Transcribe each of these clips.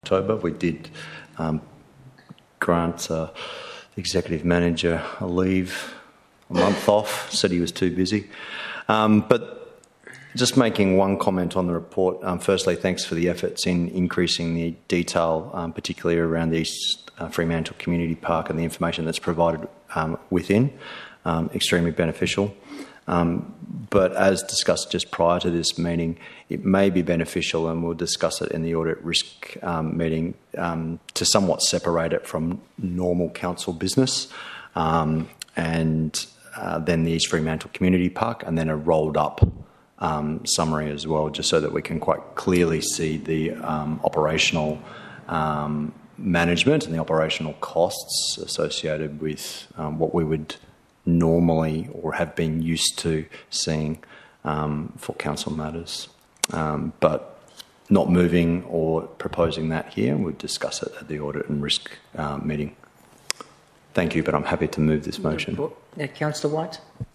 October. We did grant the executive manager a leave, a month off, said he was too busy. But just making one comment on the report. Firstly, thanks for the efforts in increasing the detail, particularly around the East Fremantle Community Park and the information that's provided within. Extremely beneficial. But as discussed just prior to this meeting, it may be beneficial, and we'll discuss it in the audit risk meeting, to somewhat separate it from normal council business and then the East Fremantle Community Park, and then a rolled up summary as well, just so that we can quite clearly see the operational management and the operational costs associated with what we would normally or have been used to seeing for council matters. But not moving or proposing that here, we'll discuss it at the audit and risk meeting. Thank you, but I'm happy to move this motion. Councillor White.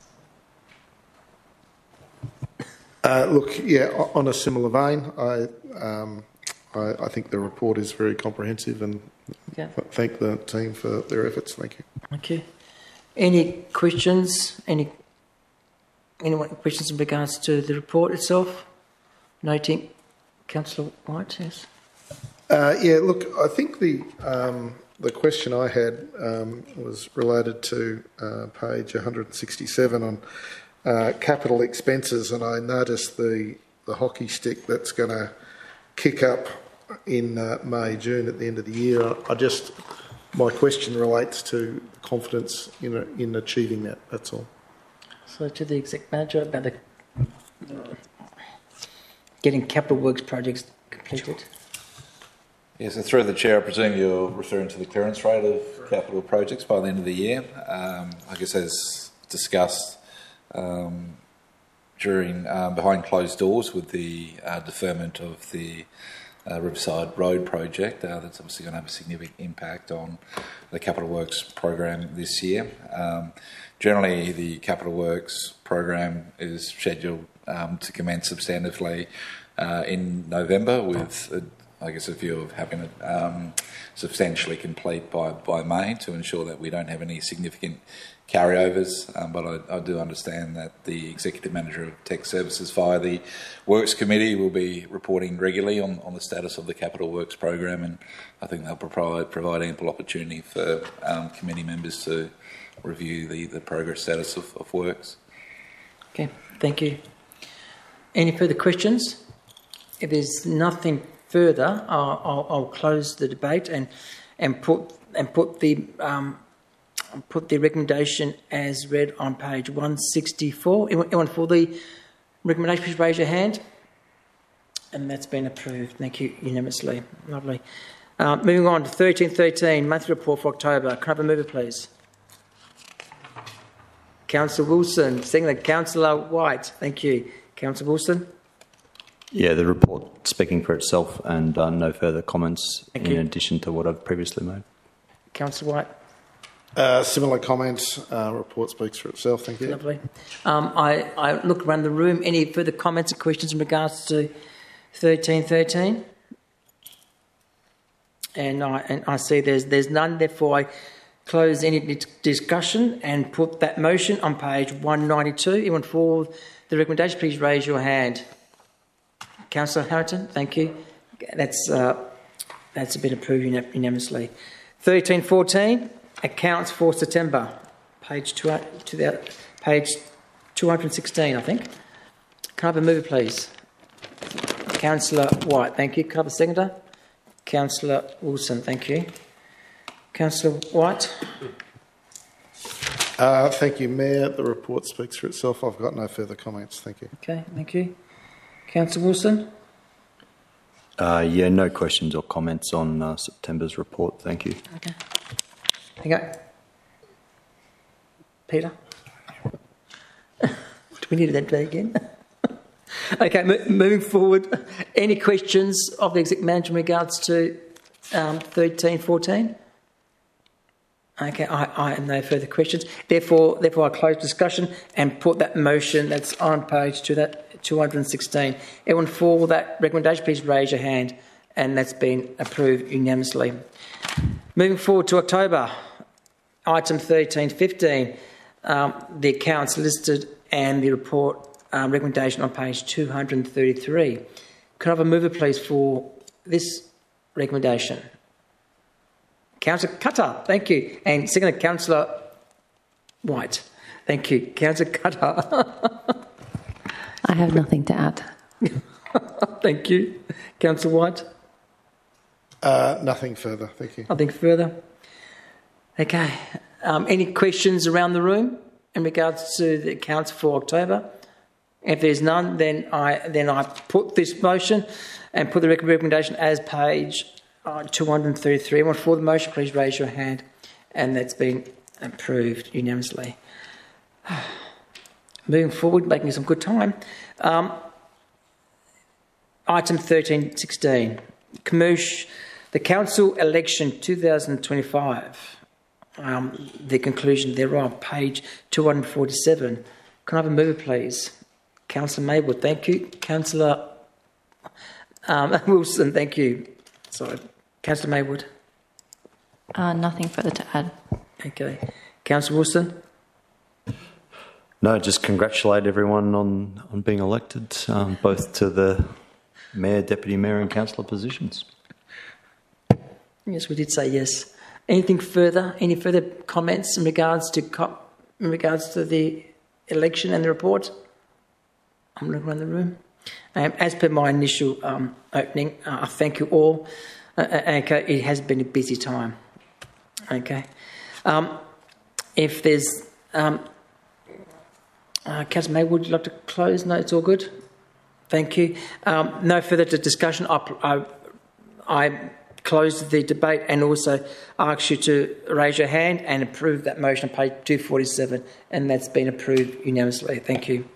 Look, yeah, on a similar vein, I think the report is very comprehensive, and thank the team for their efforts. Thank you. Thank you. Any questions? Anyone questions in regards to the report itself? Noting, Councillor White, yes. Yeah, look, I think the question I had was related to page 167 on capital expenses, and I noticed the hockey stick that's going to kick up in May, June at the end of the year. My question relates to confidence in achieving that. That's all. So to the exec manager about the getting capital works projects completed. Yes, and through the chair, I presume you're referring to the clearance rate of capital projects by the end of the year. I guess as discussed during behind closed doors with the deferment of the Riverside Road project, that's obviously going to have a significant impact on the capital works program this year. Generally, the capital works program is scheduled to commence substantively in November, with I guess a view of having it substantially complete by May, to ensure that we don't have any significant carryovers. But I do understand that the Executive Manager of Tech Services via the Works Committee will be reporting regularly on the status of the Capital Works program, and I think they'll provide ample opportunity for committee members to review the progress status of works. Okay, thank you. Any further questions? If there's nothing further, I'll close the debate and put the recommendation as read on page 164. Anyone for the recommendation, please raise your hand. And that's been approved. Thank you unanimously. Lovely. Moving on to 1313, monthly report for October. Can I have a mover, please? Councillor Wilson. Second, Councillor White. Thank you. Councillor Wilson. Yeah, the report speaking for itself, and no further comments in addition to what I've previously made. Councillor White. Similar comments. Report speaks for itself. Thank you. Lovely. I look around the room. Any further comments or questions in regards to 1313? And I see there's none. Therefore, I close any discussion and put that motion on page 192. Anyone for the recommendation, please raise your hand. Councillor Harrington, thank you. That's been approved unanimously. 1314, accounts for September, page 216, I think. Can I have a mover, please? Councillor White, thank you. Can I have a seconder? Councillor Wilson, thank you. Councillor White. Thank you, Mayor. The report speaks for itself. I've got no further comments. Thank you. Okay, thank you. Councillor Wilson? Yeah, no questions or comments on September's report. Thank you. Okay. Hang on. Peter? Do we need that day again? Okay, moving forward. Any questions of the Executive Manager in regards to 1314? Okay, I have no further questions. Therefore, I close discussion and put that motion that's on page 216. Everyone for that recommendation, please raise your hand. and that's been approved unanimously. Moving forward to October, item 13.15, the accounts listed and the report recommendation on page 233. Could I have a mover, please, for this recommendation? Councillor Cutter, thank you. And second, Councillor White. Thank you. Councillor Cutter. I have nothing to add. Thank you. Councillor White? Nothing further, thank you. Nothing further. Okay. Any questions around the room in regards to the accounts for October? If there's none, then I put this motion and put the recommendation as page 233. Anyone for the motion, please raise your hand. And that's been approved unanimously. Moving forward, making some good time. Item 13.16, the council election 2025. The conclusion thereof, page 247. Can I have a mover, please? Councillor Maywood, thank you. Councillor Wilson, thank you. Sorry. Councillor Maywood. Nothing further to add. Okay. Councillor Wilson. No, just congratulate everyone on being elected, both to the mayor, deputy mayor, and councillor positions. Yes, we did say yes. Anything further? Any further comments in regards to the election and the report? I'm looking around the room. As per my initial opening, I thank you all. Okay, it has been a busy time. Okay. If there's Councillor May, would you like to close? No, it's all good. Thank you. No further discussion. I close the debate and also ask you to raise your hand and approve that motion on page 247, and that's been approved unanimously. Thank you.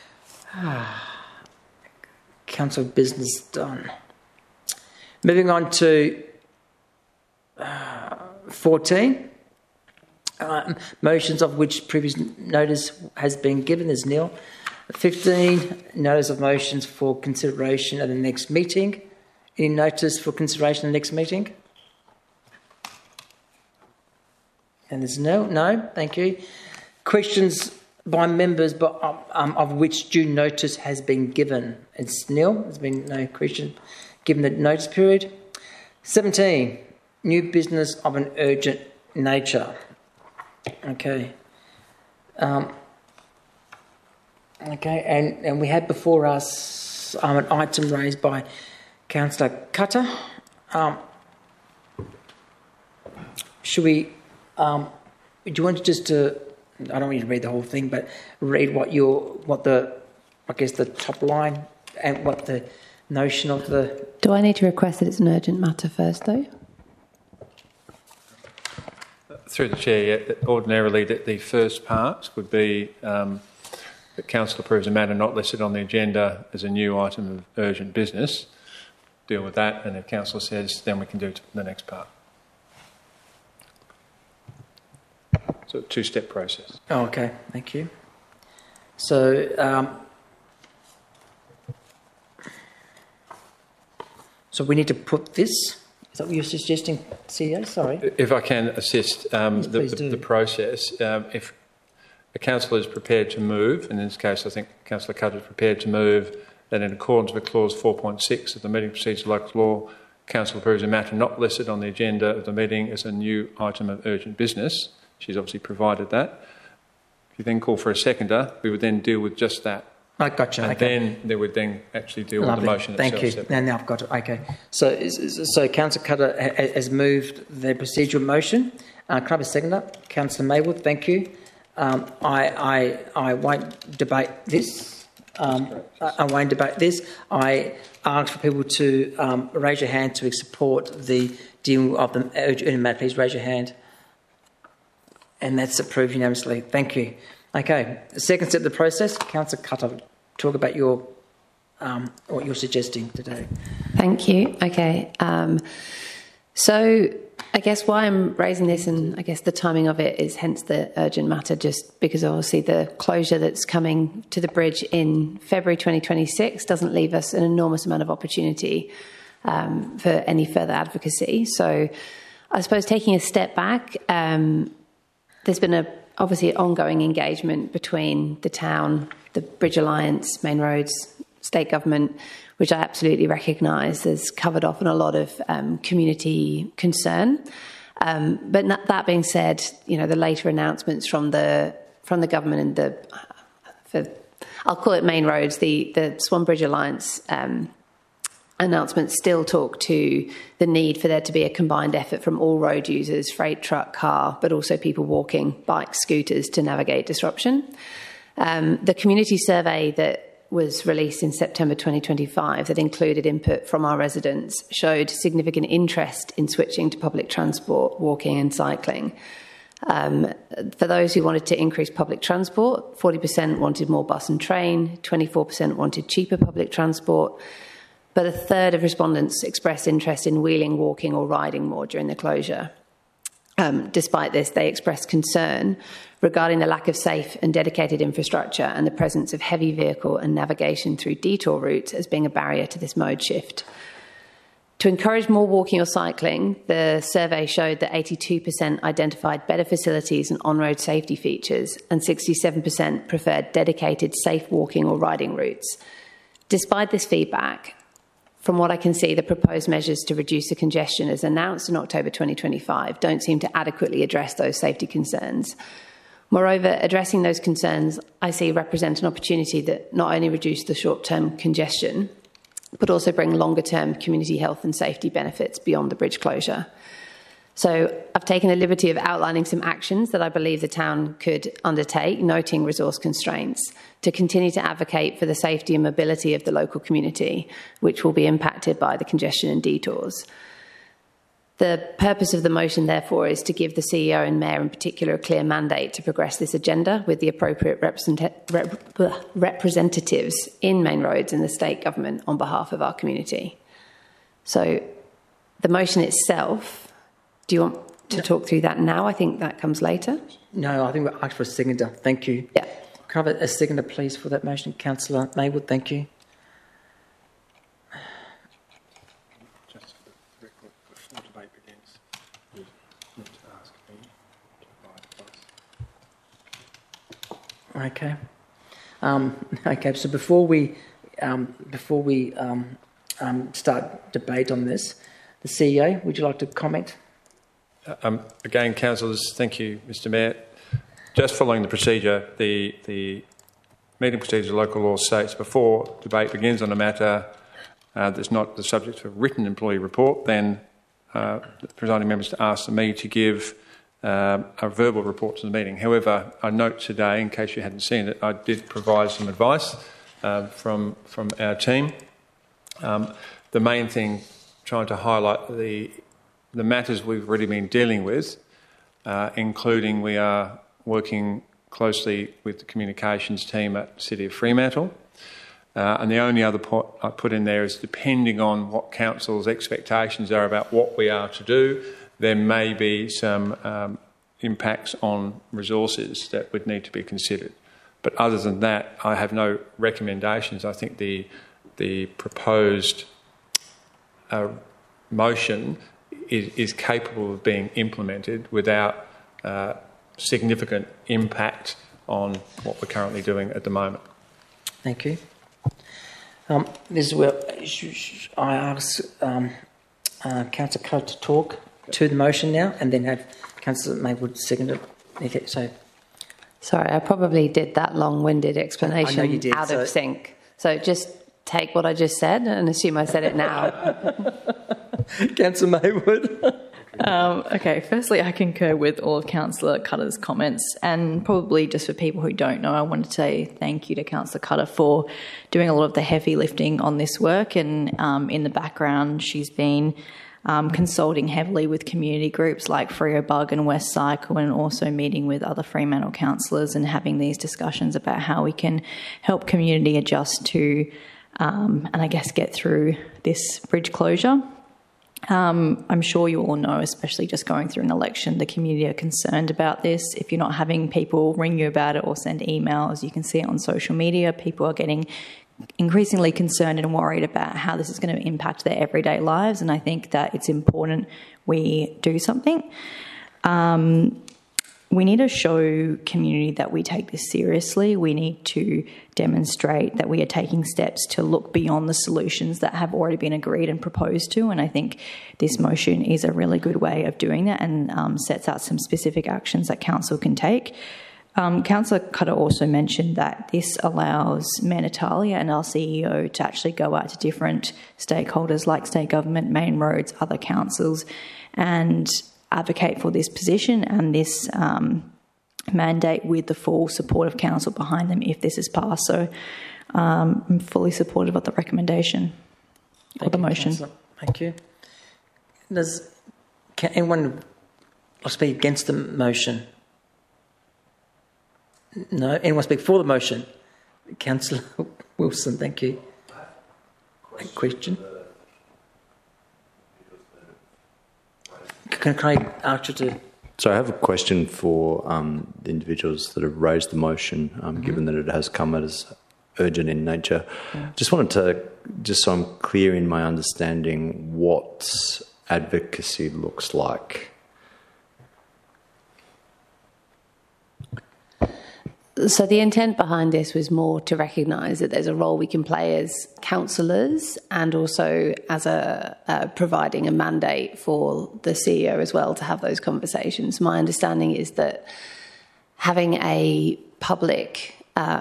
Council business done. Moving on to 14. Motions of which previous notice has been given as nil. 15. Notice of motions for consideration at the next meeting. Any notice for consideration at the next meeting? And there's no. Thank you. Questions by members, but of which due notice has been given. It's nil. There's been no question given the notice period. 17. New business of an urgent nature. Okay. And we had before us an item raised by Councillor Cutter. Should we? Do you want to just I don't want you to read the whole thing, but read the top line and what the notion of the. Do I need to request that it's an urgent matter first, though? Through the chair, ordinarily the first part would be that council approves a matter not listed on the agenda as a new item of urgent business. Deal with that, and if council says, then we can do the next part. So a two-step process. Oh, okay, thank you. So, so we need to put this. Is that what you're suggesting, CEO? Sorry. If I can assist the process, if a councillor is prepared to move, and in this case I think Councillor Cutter is prepared to move, that in accordance with clause 4.6 of the Meeting Procedures Local Law, council approves a matter not listed on the agenda of the meeting as a new item of urgent business. She's obviously provided that. If you then call for a seconder, we would then deal with just that. I gotcha. And okay. then they would then actually deal Lovely. with the motion itself. Thank you. Now I've got it. Okay. So Councillor Cutter has moved the procedural motion. Can I have a seconder? Councillor Maywood, thank you. I won't debate this. I won't debate this. I ask for people to raise your hand to support the deal of the urgent matter. Please raise your hand. And that's approved unanimously. Thank you. Okay. The second step of the process, Councillor Cutter, talk about what you're suggesting today. Thank you. Okay. So I guess why I'm raising this, and I guess the timing of it is hence the urgent matter, just because obviously the closure that's coming to the bridge in February 2026 doesn't leave us an enormous amount of opportunity for any further advocacy. So I suppose taking a step back, there's been obviously ongoing engagement between the town, the Bridge Alliance, Main Roads, state government, which I absolutely recognise has covered off on a lot of community concern. But that being said, the later announcements from the government and I'll call it Main Roads, the Swan Bridge Alliance announcements still talk to the need for there to be a combined effort from all road users, freight, truck, car, but also people walking, bikes, scooters, to navigate disruption. The community survey that was released in September 2025 that included input from our residents showed significant interest in switching to public transport, walking and cycling. For those who wanted to increase public transport, 40% wanted more bus and train, 24% wanted cheaper public transport, but a third of respondents expressed interest in wheeling, walking or riding more during the closure. Despite this, they expressed concern regarding the lack of safe and dedicated infrastructure and the presence of heavy vehicle and navigation through detour routes as being a barrier to this mode shift. To encourage more walking or cycling, the survey showed that 82% identified better facilities and on-road safety features, and 67% preferred dedicated safe walking or riding routes. Despite this feedback, from what I can see, the proposed measures to reduce the congestion as announced in October 2025 don't seem to adequately address those safety concerns. Moreover, addressing those concerns I see represent an opportunity that not only reduce the short-term congestion, but also bring longer-term community health and safety benefits beyond the bridge closure. So I've taken the liberty of outlining some actions that I believe the town could undertake, noting resource constraints, to continue to advocate for the safety and mobility of the local community, which will be impacted by the congestion and detours. The purpose of the motion, therefore, is to give the CEO and Mayor in particular a clear mandate to progress this agenda with the appropriate representatives in Main Roads and the state government on behalf of our community. So the motion itself, do you want to talk through that now? I think that comes later. No, I think we'll ask for a seconder. Thank you. Yeah. Can I have a seconder, please, for that motion? Councillor Maywood, thank you. Just for the record, before debate begins, you need to ask me to provide advice. Okay. Okay. So before we start debate on this, the CEO, would you like to comment? Again, councillors, thank you, Mr. Mayor. Just following the procedure, the meeting procedure local law states before debate begins on a matter that's not the subject of a written employee report, then the presiding members to ask me to give a verbal report to the meeting. However, I note today, in case you hadn't seen it, I did provide some advice from our team. The main thing, trying to highlight the matters we've already been dealing with, including we are working closely with the communications team at the City of Fremantle. And the only other point I put in there is depending on what council's expectations are about what we are to do, there may be some impacts on resources that would need to be considered. But other than that, I have no recommendations. I think the proposed motion is capable of being implemented without significant impact on what we're currently doing at the moment. Thank you. This is where I ask Councillor Cludd to talk to the motion now, and then have Councillor Maywood second it. Okay, so. Sorry, I probably did that long-winded explanation I know you did, out of sync. So just take what I just said and assume I said it now. Councillor Maywood. Okay, firstly, I concur with all of Councillor Cutter's comments, and probably just for people who don't know, I want to say thank you to Councillor Cutter for doing a lot of the heavy lifting on this work, and in the background she's been consulting heavily with community groups like Freo Bug and West Cycle, and also meeting with other Fremantle councillors and having these discussions about how we can help community adjust to and I guess get through this bridge closure. I'm sure you all know, especially just going through an election, the community are concerned about this. If you're not having people ring you about it or send emails, you can see it on social media. People are getting increasingly concerned and worried about how this is going to impact their everyday lives, and I think that it's important we do something. We need to show community that we take this seriously. We need to demonstrate that we are taking steps to look beyond the solutions that have already been agreed and proposed to, and I think this motion is a really good way of doing that and sets out some specific actions that council can take. Councillor Cutter also mentioned that this allows Mayor Natalia and our CEO to actually go out to different stakeholders like state government, main roads, other councils, and advocate for this position and this mandate with the full support of council behind them if this is passed. So I'm fully supportive of the recommendation or the motion. Councillor. Thank you. Can anyone speak against the motion? No. Anyone speak for the motion? Councillor Wilson, thank you. Question? Can I ask you to... So I have a question for the individuals that have raised the motion, given that it has come as urgent in nature. Just wanted to, just so I'm clear in my understanding, what advocacy looks like. So the intent behind this was more to recognise that there's a role we can play as councillors and also as providing a mandate for the CEO as well to have those conversations. My understanding is that having a public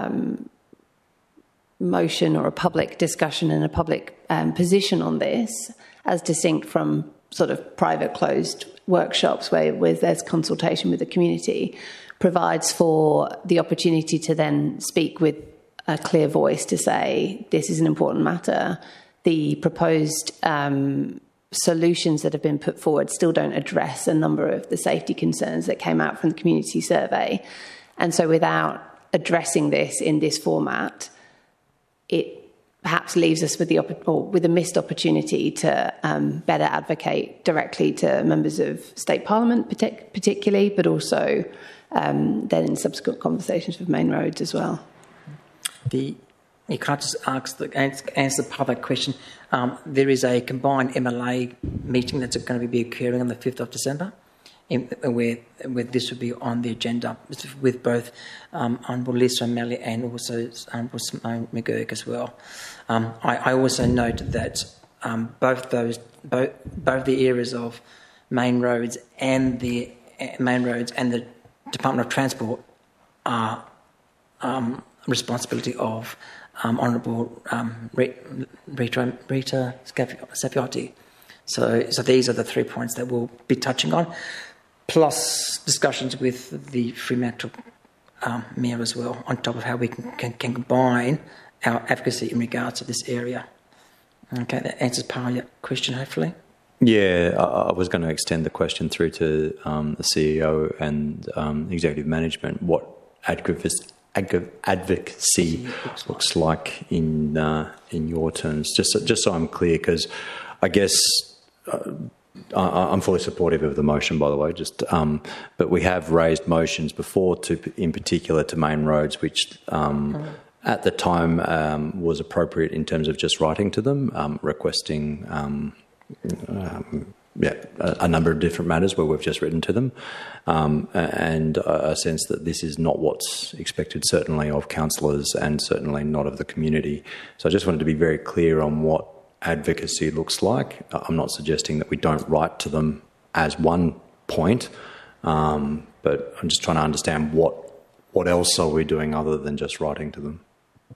motion or a public discussion and a public position on this, as distinct from sort of private closed workshops where there's consultation with the community, provides for the opportunity to then speak with a clear voice to say, this is an important matter. The proposed solutions that have been put forward still don't address a number of the safety concerns that came out from the community survey. And so without addressing this in this format, it perhaps leaves us with a missed opportunity to better advocate directly to members of state parliament particularly, but also then in subsequent conversations with main roads as well. You can't just answer the public question. There is a combined MLA meeting that's going to be occurring on the 5th of December, where this will be on the agenda with both Honourable Lisa O'Malley and also Honourable Simone McGurk as well. I also note that both the areas of main roads and the Department of Transport are responsibility of Honourable Rita Scaffiotti. So these are the 3 points that we'll be touching on, plus discussions with the Fremantle Mayor as well, on top of how we can combine our advocacy in regards to this area. Okay, that answers part of your question, hopefully. Yeah, I was going to extend the question through to the CEO and executive management. What advocacy looks like in your terms, just so I'm clear, because I guess I'm fully supportive of the motion, by the way. But we have raised motions before, in particular to main roads, which at the time was appropriate in terms of just writing to them, requesting. A number of different matters where we've just written to them, and a sense that this is not what's expected, certainly of councillors and certainly not of the community. So I just wanted to be very clear on what advocacy looks like. I'm not suggesting that we don't write to them as one point, but I'm just trying to understand what else are we doing other than just writing to them.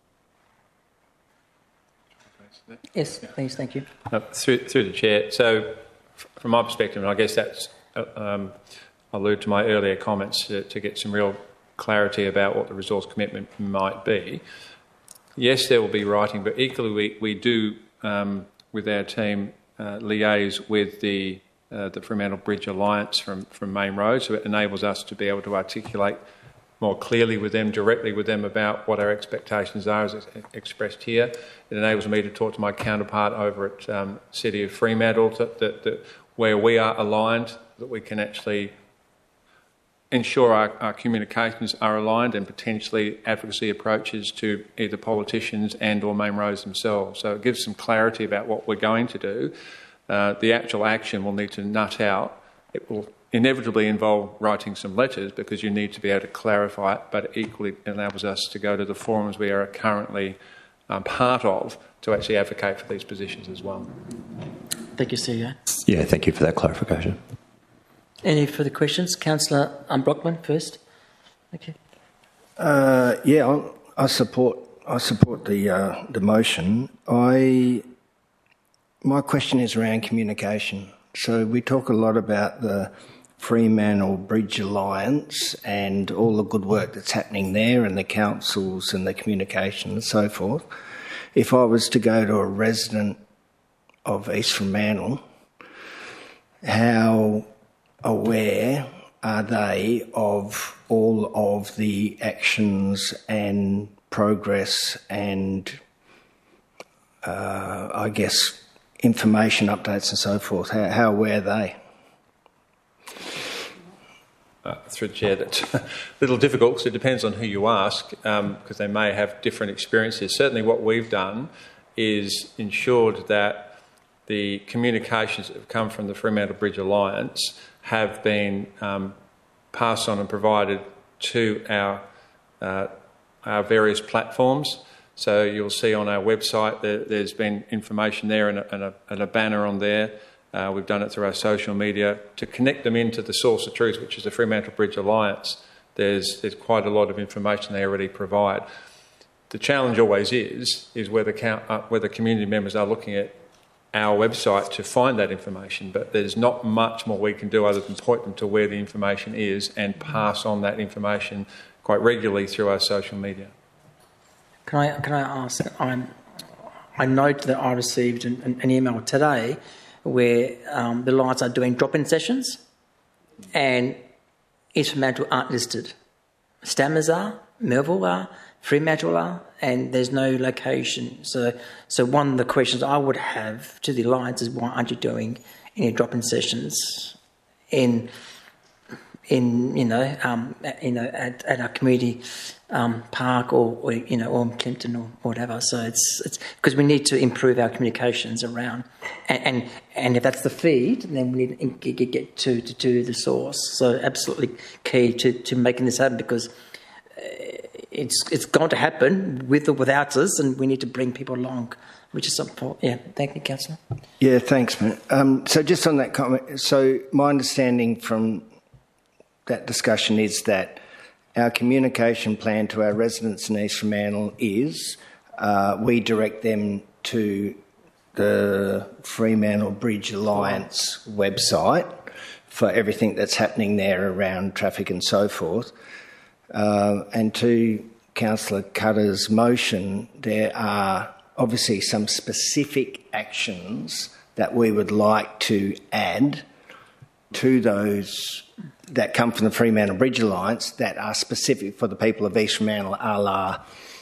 Yes, please, thank you. Through the chair. So, from my perspective, and I guess that's allude to my earlier comments to get some real clarity about what the resource commitment might be. Yes, there will be writing, but equally we do, with our team, liaise with the Fremantle Bridge Alliance from Main Road, so it enables us to be able to articulate more clearly with them, directly with them, about what our expectations are as expressed here. It enables me to talk to my counterpart over at City of Fremantle, that where we are aligned, that we can actually ensure our communications are aligned and potentially advocacy approaches to either politicians and or Main Roads themselves. So it gives some clarity about what we're going to do. The actual action will need to nut out. It will inevitably involve writing some letters because you need to be able to clarify it, but it equally enables us to go to the forums we are currently part of to actually advocate for these positions as well. Thank you, CEO. Yeah, thank you for that clarification. Any further questions? Councillor Brockman first. Okay. I support the motion. My question is around communication. So we talk a lot about the Fremantle Bridge Alliance and all the good work that's happening there and the councils and the communication and so forth. If I was to go to a resident of East Fremantle, how aware are they of all of the actions and progress and, I guess, information updates and so forth? How aware are they? Through the chair, that's a little difficult because it depends on who you ask, because they may have different experiences. Certainly what we've done is ensured that the communications that have come from the Fremantle Bridge Alliance have been passed on and provided to our various platforms. So you'll see on our website there's been information there and a banner on there. We've done it through our social media to connect them into the source of truth, which is the Fremantle Bridge Alliance. There's quite a lot of information they already provide. The challenge always is whether community members are looking at our website to find that information, but there's not much more we can do other than point them to where the information is and pass on that information quite regularly through our social media. Can I ask? I note that I received an email today where the Lions are doing drop-in sessions, and East Fremantle aren't listed. Stammers are, Melville are, Fremantle are, and there's no location. So one of the questions I would have to the Alliance is, why aren't you doing any drop-in sessions in at our community park or in Clinton or whatever. So it's because we need to improve our communications around, and if that's the feed, then we need to get to the source. So absolutely key to making this happen, because it's going to happen with or without us, and we need to bring people along, which is something. Yeah, thank you, Councillor. Yeah, thanks, man. So just on that comment, so my understanding from that discussion is that our communication plan to our residents in East Fremantle is we direct them to the Fremantle Bridge Alliance website for everything that's happening there around traffic and so forth. And to Councillor Cutter's motion, there are obviously some specific actions that we would like to add to those that come from the Fremantle Bridge Alliance that are specific for the people of East Fremantle, a la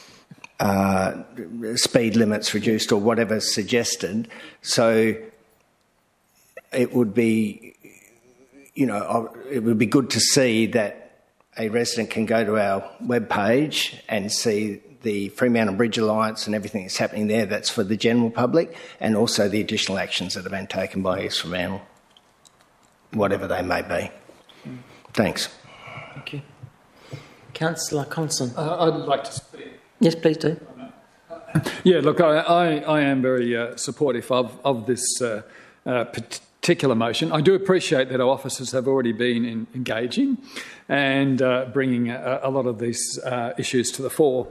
speed limits reduced or whatever suggested. So it would be, it would be good to see that a resident can go to our webpage and see the Fremantle Bridge Alliance and everything that's happening there that's for the general public, and also the additional actions that have been taken by East Fremantle, whatever they may be. Thanks. Thank you. Councillor Constant. I'd like to speak. Yes, please do. Yeah, look, I am very supportive of this particular motion. I do appreciate that our officers have already been engaging and bringing a lot of these issues to the fore.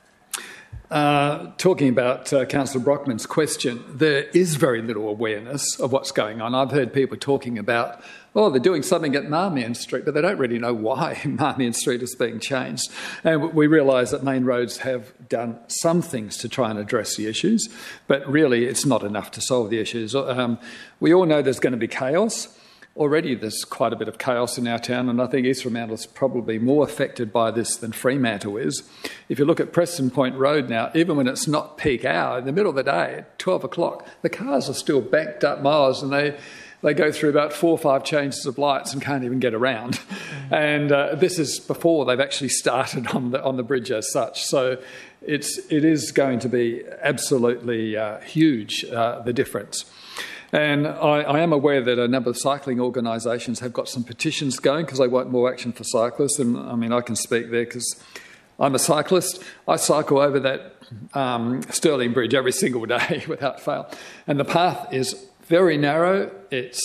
Talking about Councillor Brockman's question, there is very little awareness of what's going on. I've heard people talking about, they're doing something at Marmion Street, but they don't really know why Marmion Street is being changed. And we realise that Main Roads have done some things to try and address the issues, but really it's not enough to solve the issues. We all know there's going to be chaos. Already there's quite a bit of chaos in our town, and I think East Fremantle is probably more affected by this than Fremantle is. If you look at Preston Point Road now, even when it's not peak hour, in the middle of the day, at 12 o'clock, the cars are still backed up miles, and they go through about 4 or 5 changes of lights and can't even get around. And this is before they've actually started on the bridge as such. So it is going to be absolutely huge, the difference. And I am aware that a number of cycling organisations have got some petitions going because they want more action for cyclists. And I mean, I can speak there because I'm a cyclist. I cycle over that Stirling Bridge every single day without fail. And the path is very narrow. It's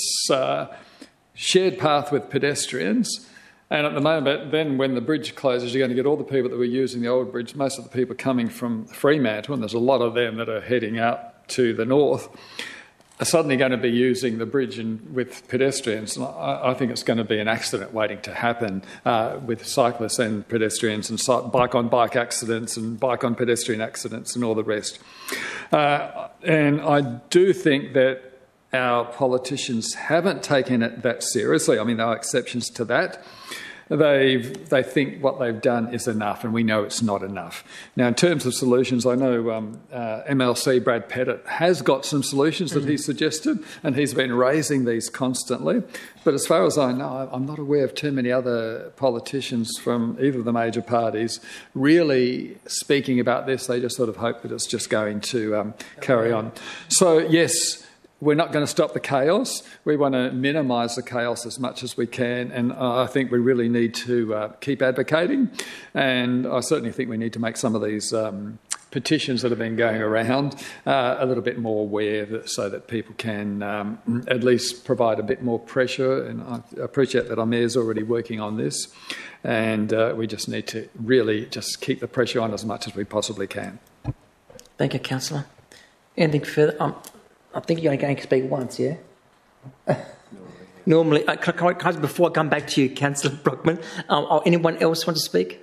shared path with pedestrians. And at the moment, then when the bridge closes, you're going to get all the people that were using the old bridge, most of the people coming from Fremantle, and there's a lot of them that are heading out to the north, are suddenly going to be using the bridge with pedestrians. And I think it's going to be an accident waiting to happen with cyclists and pedestrians, and bike-on-bike accidents and bike-on-pedestrian accidents and all the rest. And I do think that our politicians haven't taken it that seriously. I mean, there are exceptions to that. They think what they've done is enough, and we know it's not enough. Now, in terms of solutions, I know MLC Brad Pettit has got some solutions that he's suggested, and he's been raising these constantly. But as far as I know, I'm not aware of too many other politicians from either of the major parties really speaking about this. They just sort of hope that it's just going to carry on. So, yes, we're not going to stop the chaos. We want to minimise the chaos as much as we can, and I think we really need to keep advocating. And I certainly think we need to make some of these petitions that have been going around a little bit more aware, so that people can at least provide a bit more pressure. And I appreciate that our Mayor's already working on this, and we just need to really just keep the pressure on as much as we possibly can. Thank you, Councillor. Anything further? I think you're only going to speak once, yeah? Normally, before I come back to you, Councillor Brockman, anyone else want to speak?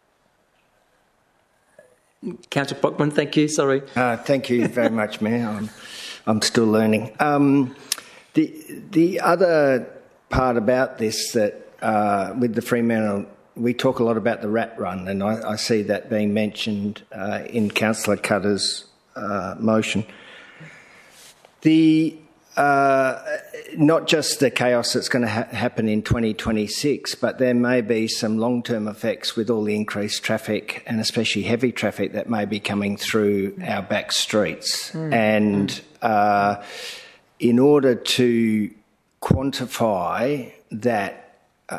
Councillor Brockman, thank you, sorry. Thank you very much, Mayor. I'm still learning. The other part about this, that with the Fremantle, we talk a lot about the rat run, and I see that being mentioned in Councillor Cutter's motion. Not just the chaos that's going to happen in 2026, but there may be some long-term effects with all the increased traffic, and especially heavy traffic that may be coming through our back streets. And in order to quantify that,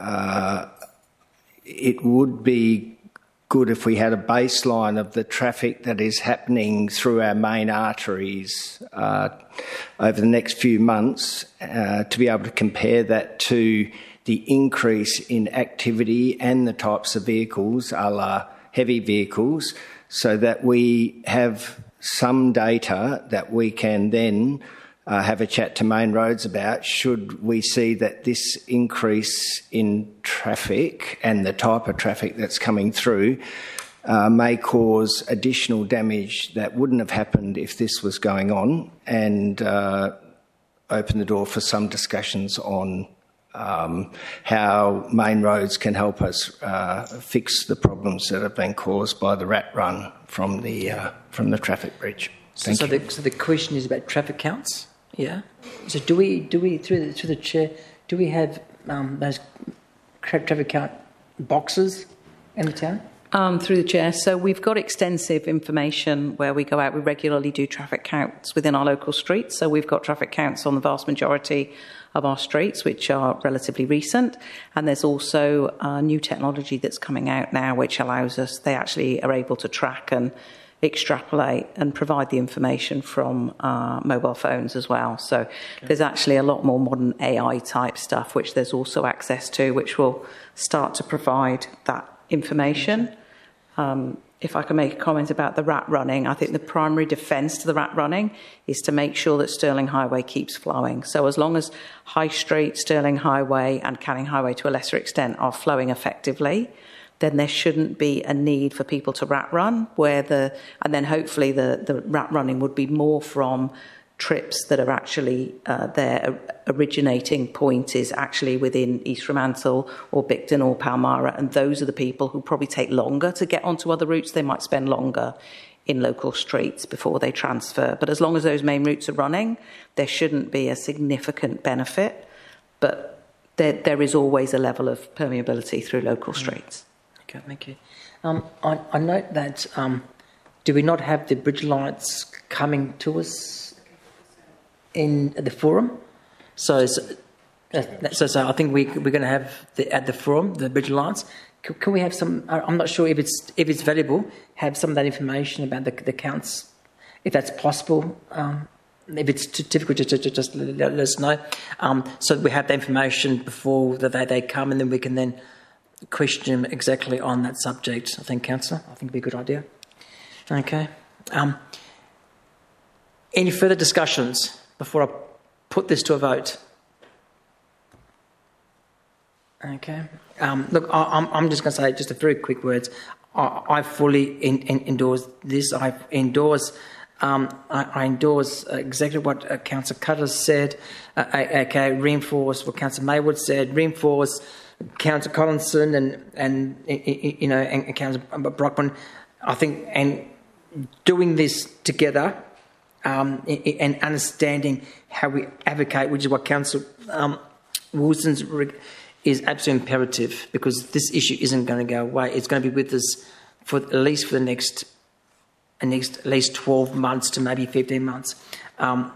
it would be good if we had a baseline of the traffic that is happening through our main arteries over the next few months, to be able to compare that to the increase in activity and the types of vehicles, a la heavy vehicles, so that we have some data that we can then have a chat to Main Roads about, should we see that this increase in traffic and the type of traffic that's coming through may cause additional damage that wouldn't have happened if this was going on, and open the door for some discussions on how Main Roads can help us fix the problems that have been caused by the rat run from the traffic bridge. So the question is about traffic counts. Yeah. So do we through the chair, do we have those traffic count boxes in the town? Through the chair. So we've got extensive information where we go out. We regularly do traffic counts within our local streets. So we've got traffic counts on the vast majority of our streets, which are relatively recent. And there's also new technology that's coming out now, which allows us, they actually are able to track and extrapolate and provide the information from mobile phones as well. So there's actually a lot more modern AI type stuff, which there's also access to, which will start to provide that information. If I can make a comment about the rat running, I think the primary defence to the rat running is to make sure that Stirling Highway keeps flowing. So as long as High Street, Stirling Highway and Canning Highway to a lesser extent are flowing effectively, then there shouldn't be a need for people to rat run, and then hopefully the rat running would be more from trips that are actually their originating point is actually within East Fremantle or Bicton or Palmyra, and those are the people who probably take longer to get onto other routes. They might spend longer in local streets before they transfer. But as long as those main routes are running, there shouldn't be a significant benefit. But there is always a level of permeability through local streets. Okay, thank you. I note that do we not have the bridge lights coming to us in the forum? So I think we're going to have at the forum the bridge lights. Can we have some? I'm not sure if it's valuable. Have some of that information about the counts, if that's possible. If it's too difficult, just let us know. So we have the information before they come, and then we can then question them exactly on that subject. I think, Councillor, I think it'd be a good idea. Okay. Any further discussions before I put this to a vote? Okay. Look, I'm just going to say just a very quick words. I fully endorse this. I endorse exactly what Councillor Cutter said. Reinforce what Councillor Maywood said. Reinforce Councillor Collinson and Councillor Brockman. I think and doing this together and understanding how we advocate, which is what Councillor Wilson's is absolutely imperative, because this issue isn't going to go away. It's going to be with us for at least the next at least 12 months to maybe 15 months, and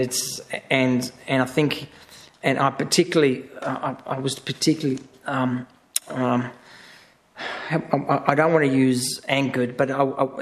I think, and I was particularly I don't want to use angered, but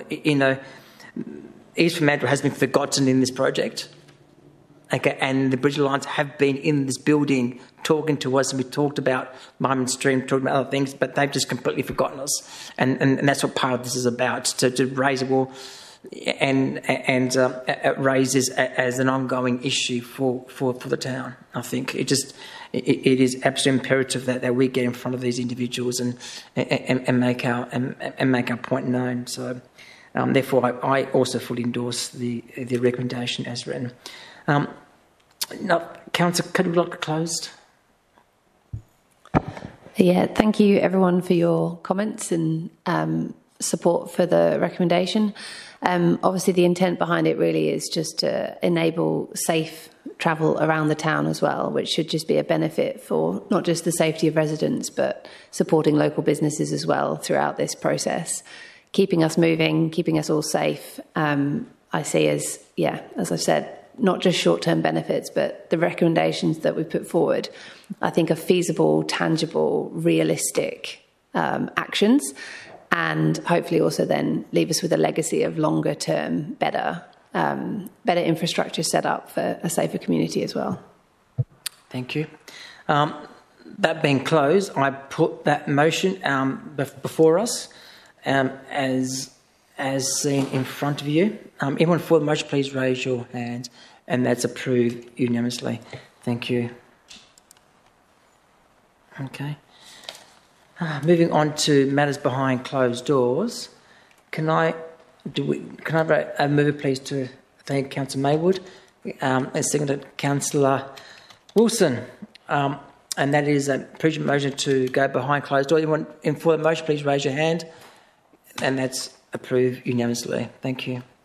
East Fremantle has been forgotten in this project. Okay, and the Bridge Alliance have been in this building talking to us, and we talked about Marmon Stream, talking about other things, but they've just completely forgotten us, and that's what part of this is about, to raise a wall and raise this as an ongoing issue for the town. I think it is absolutely imperative that we get in front of these individuals and make our point known. So therefore, I also fully endorse the recommendation as written. Now, Councillor, could we like it closed? Yeah, thank you everyone for your comments and support for the recommendation. Obviously, the intent behind it really is just to enable safe travel around the town as well, which should just be a benefit for not just the safety of residents, but supporting local businesses as well throughout this process, keeping us moving, keeping us all safe. I see as I've said, not just short-term benefits, but the recommendations that we put forward, I think are feasible, tangible, realistic actions, and hopefully also then leave us with a legacy of longer-term, better infrastructure set up for a safer community as well. Thank you. That being closed, I put that motion before us as seen in front of you. Anyone for the motion, please raise your hand, and that's approved unanimously. Thank you. Okay. Moving on to matters behind closed doors. Can I move please to thank Councillor Maywood and seconded Councillor Wilson, and that is a previous motion to go behind closed doors. Anyone in for the motion, please raise your hand, and that's approved unanimously. Thank you.